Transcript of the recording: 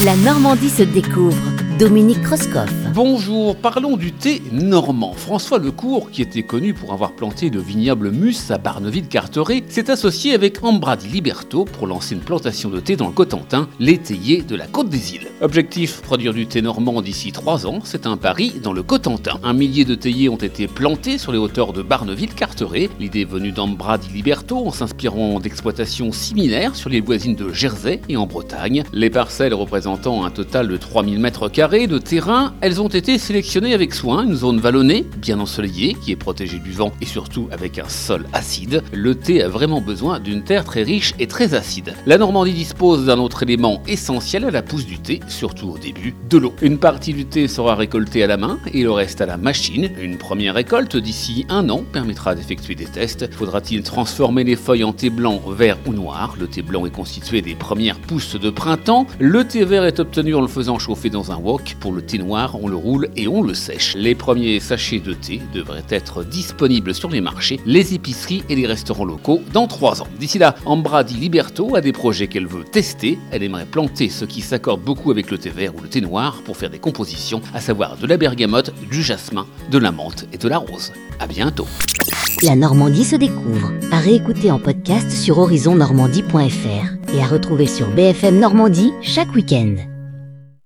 La Normandie se découvre. Dominique Kreuskopf. Bonjour, parlons du thé normand. François Lecourt, qui était connu pour avoir planté le vignoble Mus à Barneville-Carteret, s'est associé avec Ambra di Liberto pour lancer une plantation de thé dans le Cotentin, l'étayer de la Côte des Îles. Objectif, produire du thé normand d'ici 3 ans, c'est un pari dans le Cotentin. 1 millier de théiers ont été plantés sur les hauteurs de Barneville-Carteret. L'idée venue d'Ambra di Liberto en s'inspirant d'exploitations similaires sur les voisines de Jersey et en Bretagne. Les parcelles représentant un total de 3000 m² de terrain, elles ont été sélectionnées avec soin, une zone vallonnée, bien ensoleillée, qui est protégée du vent et surtout avec un sol acide. Le thé a vraiment besoin d'une terre très riche et très acide. La Normandie dispose d'un autre élément essentiel à la pousse du thé, surtout au début, de l'eau. Une partie du thé sera récoltée à la main et le reste à la machine. Une première récolte d'ici 1 an permettra d'effectuer des tests. Faudra-t-il transformer les feuilles en thé blanc, vert ou noir? Le thé blanc est constitué des premières pousses de printemps. Le thé vert est obtenu en le faisant chauffer dans un wok. Pour le thé noir, on le roule et on le sèche. Les premiers sachets de thé devraient être disponibles sur les marchés, les épiceries et les restaurants locaux dans 3 ans. D'ici là, Ambra di Liberto a des projets qu'elle veut tester. Elle aimerait planter ce qui s'accorde beaucoup avec le thé vert ou le thé noir pour faire des compositions, à savoir de la bergamote, du jasmin, de la menthe et de la rose. À bientôt. La Normandie se découvre. À réécouter en podcast sur horizonnormandie.fr et à retrouver sur BFM Normandie chaque week-end.